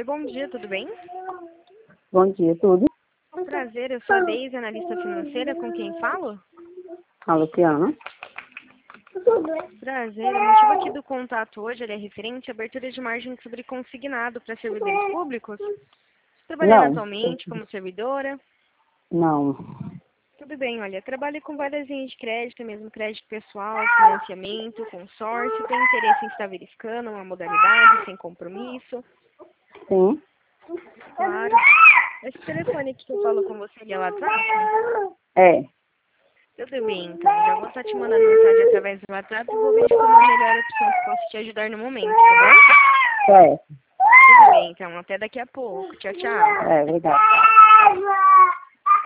bom dia, tudo bem? Bom dia, tudo. Prazer, eu sou a Deise, analista financeira, com quem falo? A Luciana. Prazer, o motivo aqui do contato hoje ele é referente à abertura de margem sobre consignado para servidores públicos. Trabalhando Não. atualmente como servidora? Não. Tudo bem, olha, trabalho com várias linhas de crédito, mesmo crédito pessoal, financiamento, consórcio, tem interesse em estar verificando uma modalidade sem compromisso? Sim. Claro. Esse telefone aqui que eu falo com você, ele é o WhatsApp? É. Tudo bem, então. Já vou estar te mandando mensagem através do WhatsApp e vou ver se como a melhor opção que posso te ajudar no momento, tá bom? É. Tudo bem, então. Até daqui a pouco. Tchau, tchau. É, verdade.